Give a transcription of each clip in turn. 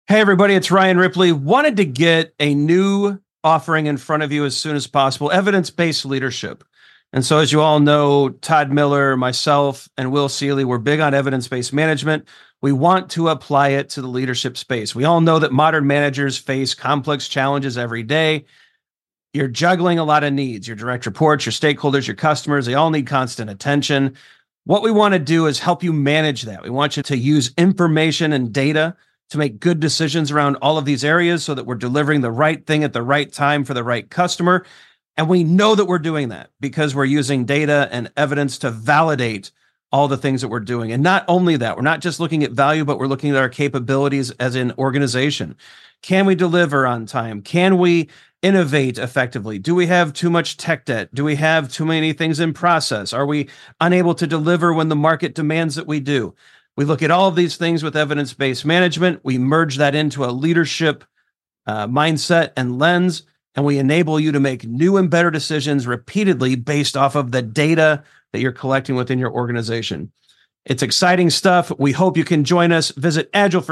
Hey, everybody, it's Ryan Ripley. Wanted to get a new offering in front of you as soon as possible, evidence-based leadership. And so, as you all know, Todd Miller, myself, and Will Seeley, we're big on evidence-based management. We want to apply it to the leadership space. We all know that modern managers face complex challenges every day. You're juggling a lot of needs, your direct reports, your stakeholders, your customers, they all need constant attention. What we want to do is help you manage that. We want you to use information and data to make good decisions around all of these areas so that we're delivering the right thing at the right time for the right customer. And we know that we're doing that because we're using data and evidence to validate all the things that we're doing. And not only that, we're not just looking at value, but we're looking at our capabilities as an organization. Can we deliver on time? Can we innovate effectively? Do we have too much tech debt? Do we have too many things in process? Are we unable to deliver when the market demands that we do? We look at all of these things with evidence-based management. We merge that into a leadership mindset and lens, and we enable you to make new and better decisions repeatedly based off of the data that you're collecting within your organization. It's exciting stuff. We hope you can join us. Visit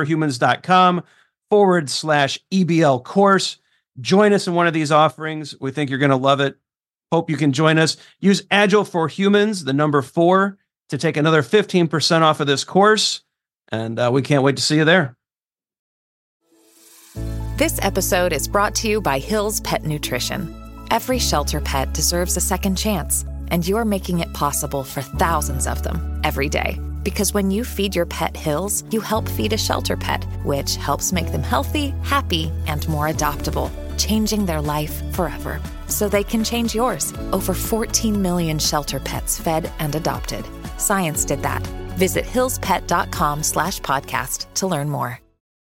agileforhumans.com/EBL course. Join us in one of these offerings. We think you're going to love it. Hope you can join us. Use Agile for Humans, the number 4, to take another 15% off of this course. And we can't wait to see you there. This episode is brought to you by Hill's Pet Nutrition. Every shelter pet deserves a second chance, and you're making it possible for thousands of them every day. Because when you feed your pet Hill's, you help feed a shelter pet, which helps make them healthy, happy, and more adoptable, changing their life forever. So they can change yours. Over 14 million shelter pets fed and adopted. Science did that. Visit hillspet.com/podcast to learn more.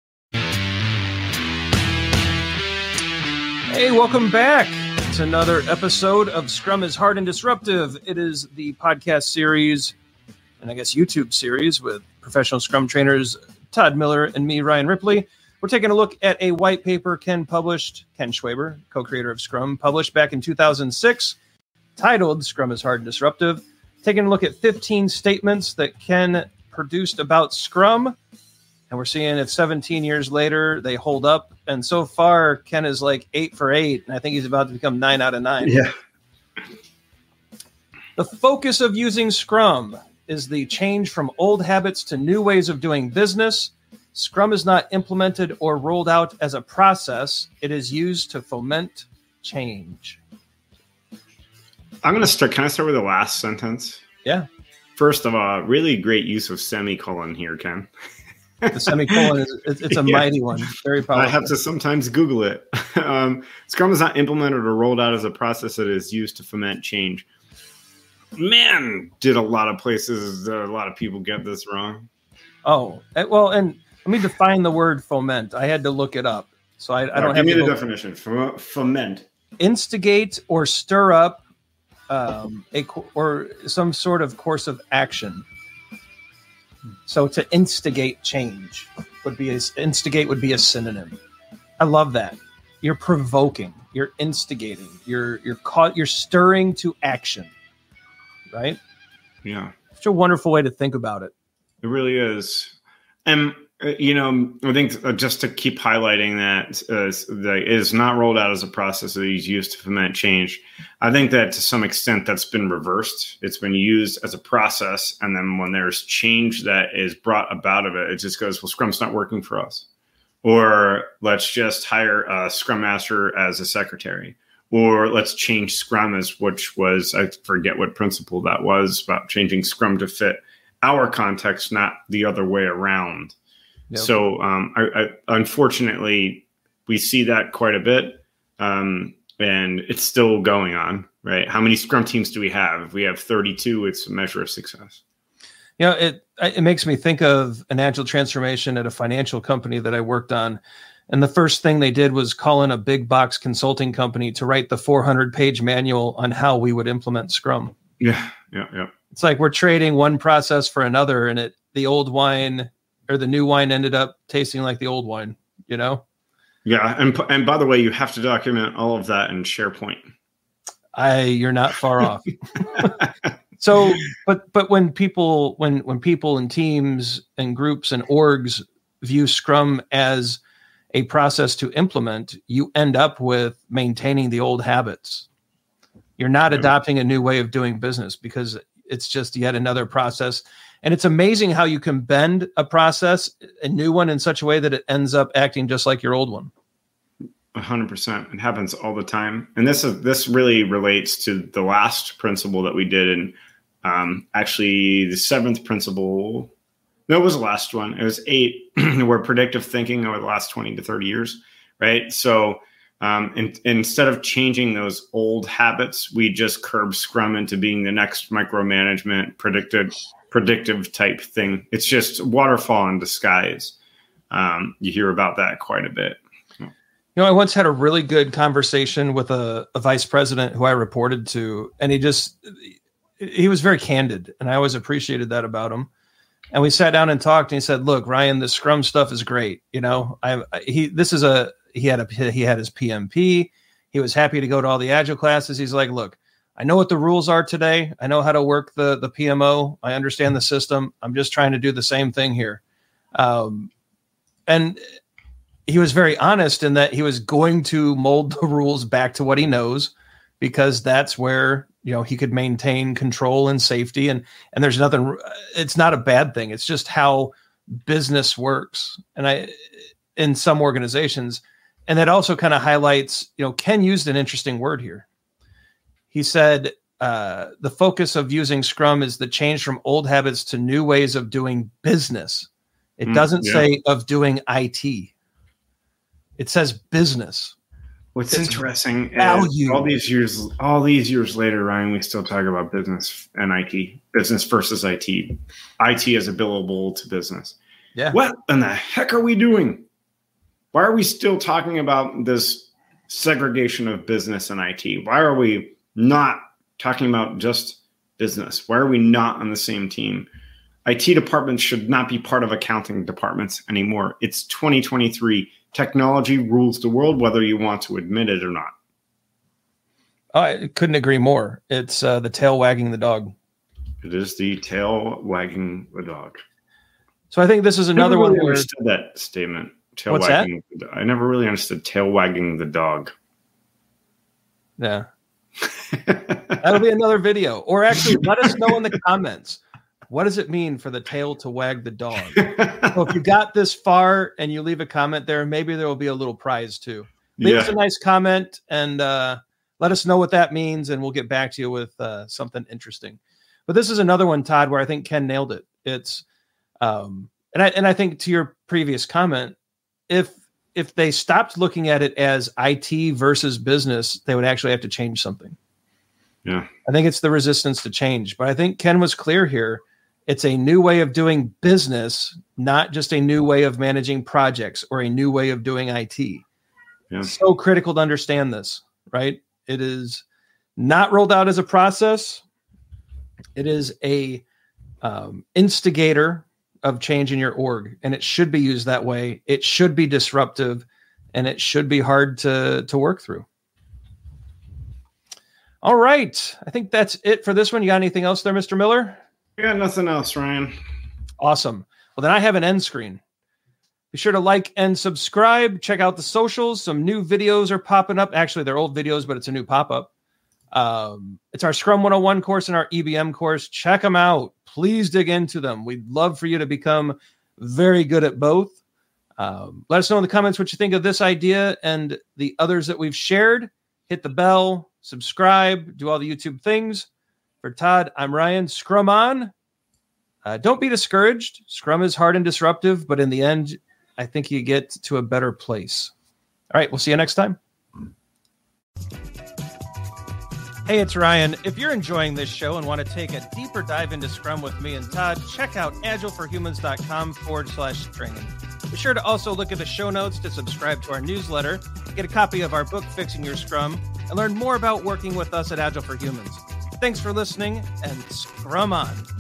Hey, welcome back. It's another episode of Scrum is Hard and Disruptive. It is the podcast series, and I guess YouTube series, with professional Scrum trainers Todd Miller and me, Ryan Ripley. We're taking a look at a white paper Ken Schwaber, co-creator of Scrum, published back in 2006, titled Scrum is Hard and Disruptive. Taking a look at 15 statements that Ken produced about Scrum, and we're seeing if 17 years later they hold up. And so far, Ken is like 8 for 8, and I think he's about to become 9 out of 9. Yeah. The focus of using Scrum is the change from old habits to new ways of doing business. Scrum is not implemented or rolled out as a process. It is used to foment change. I'm going to start. Can I start with the last sentence? Yeah. First of all, really great use of semicolon here, Ken. The semicolon it's a mighty one. Very powerful. I have to sometimes Google it. Scrum is not implemented or rolled out as a process that is used to foment change. Man, did a lot of people get this wrong. Oh, well, and let me define the word foment. I had to look it up. So I don't have give me the definition. Foment. Instigate or stir up or some sort of course of action. So to instigate change would be a synonym. I love that. You're provoking, you're instigating, you're stirring to action. Right? Yeah. Such a wonderful way to think about it. It really is. And I think just to keep highlighting that it is not rolled out as a process that is used to foment change. I think that to some extent that's been reversed. It's been used as a process, and then when there's change that is brought about of it, it just goes, well, Scrum's not working for us. Or let's just hire a Scrum Master as a secretary. Or let's change Scrum which was, I forget what principle that was, about changing Scrum to fit our context, not the other way around. Yep. So I unfortunately, we see that quite a bit, and it's still going on, right? How many Scrum teams do we have? If we have 32, it's a measure of success. It makes me think of an agile transformation at a financial company that I worked on. And the first thing they did was call in a big box consulting company to write the 400-page manual on how we would implement Scrum. Yeah. It's like we're trading one process for another, and the old wine or the new wine ended up tasting like the old wine, Yeah. And by the way, you have to document all of that in SharePoint. You're not far off. So, but when people and teams and groups and orgs view Scrum as a process to implement, you end up with maintaining the old habits. You're not adopting a new way of doing business because it's just yet another process. And it's amazing how you can bend a process, a new one, in such a way that it ends up acting just like your old one. 100%. It happens all the time. And this really relates to the last principle that we did. And actually the 7th principle, no, it was the last one. It was 8, where predictive thinking over the last 20 to 30 years, right? So instead of changing those old habits, we just curb Scrum into being the next micromanagement predictive type thing. It's just waterfall in disguise. You hear about that quite a bit. You know, I once had a really good conversation with a vice president who I reported to, and he was very candid, and I always appreciated that about him. And we sat down and talked, and he said, "Look, Ryan, the Scrum stuff is great. You know, he had his PMP. He was happy to go to all the Agile classes. He's like, look, I know what the rules are today. I know how to work the PMO. I understand the system. I'm just trying to do the same thing here." And he was very honest in that he was going to mold the rules back to what he knows, because that's where, you know, he could maintain control and safety. And there's nothing, it's not a bad thing. It's just how business works. And in some organizations, and that also kind of highlights, you know, Ken used an interesting word here. He said, the focus of using Scrum is the change from old habits to new ways of doing business. It doesn't say of doing IT. It says business. What's interesting is all these years later, Ryan, we still talk about business and IT, business versus IT. IT is a billable to business. Yeah. What in the heck are we doing? Why are we still talking about this segregation of business and IT? Why are we not talking about just business? Why are we not on the same team? IT departments should not be part of accounting departments anymore. It's 2023. Technology rules the world, whether you want to admit it or not. I couldn't agree more. It's the tail wagging the dog. It is the tail wagging the dog. So I think this is another one. I never really understood that statement. Tail What's wagging. that? I never really understood tail wagging the dog. Yeah. That'll be another video. Or actually, let us know in the comments. What does it mean for the tail to wag the dog? So if you got this far and you leave a comment there, maybe there will be a little prize too. Leave us a nice comment and let us know what that means, and we'll get back to you with something interesting. But this is another one, Todd, where I think Ken nailed it. It's and I think to your previous comment, if they stopped looking at it as IT versus business, they would actually have to change something. Yeah, I think it's the resistance to change. But I think Ken was clear here. It's a new way of doing business, not just a new way of managing projects or a new way of doing IT. Yeah. So critical to understand this, right? It is not rolled out as a process. It is a instigator of change in your org, and it should be used that way. It should be disruptive, and it should be hard to work through. All right. I think that's it for this one. You got anything else there, Mr. Miller? I got nothing else, Ryan. Awesome. Well, then I have an end screen. Be sure to like and subscribe. Check out the socials. Some new videos are popping up. Actually, they're old videos, but it's a new pop-up. It's our Scrum 101 course and our EBM course. Check them out. Please dig into them. We'd love for you to become very good at both. Let us know in the comments what you think of this idea and the others that we've shared. Hit the bell, subscribe, do all the YouTube things. For Todd, I'm Ryan. Scrum on. Don't be discouraged. Scrum is hard and disruptive, but in the end, I think you get to a better place. All right, we'll see you next time. Hey, it's Ryan. If you're enjoying this show and want to take a deeper dive into Scrum with me and Todd, check out agileforhumans.com/training. Be sure to also look at the show notes to subscribe to our newsletter, get a copy of our book, Fixing Your Scrum, and learn more about working with us at Agile for Humans. Thanks for listening, and Scrum on.